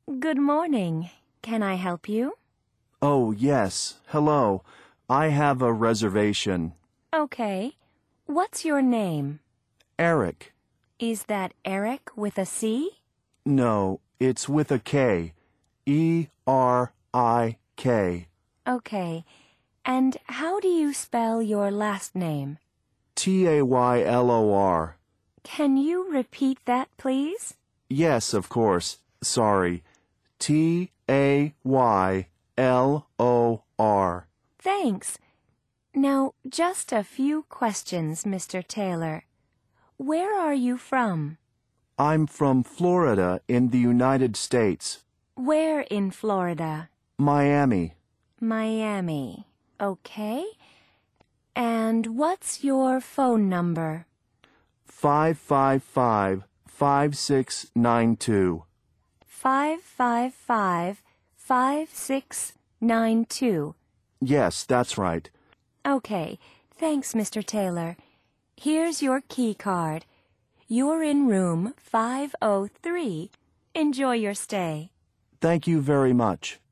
Good morning. Can I help you? Oh, yes. Hello. I have a reservation. Okay. What's your name? Eric. Is that Eric with a C? No, it's with a K. E-R-I-K. Okay. And how do you spell your last name? Taylor. Can you repeat that, please? Yes, of course. Sorry. Taylor. Thanks. Now, just a few questions, Mr. Taylor. Where are you from? I'm from Florida in the United States. Where in Florida? Miami. Miami. Okay. And what's your phone number? 555-5692. 555-5692. Yes, that's right. Okay. Thanks, Mr. Taylor. Here's your key card. You're in room 503. Enjoy your stay. Thank you very much.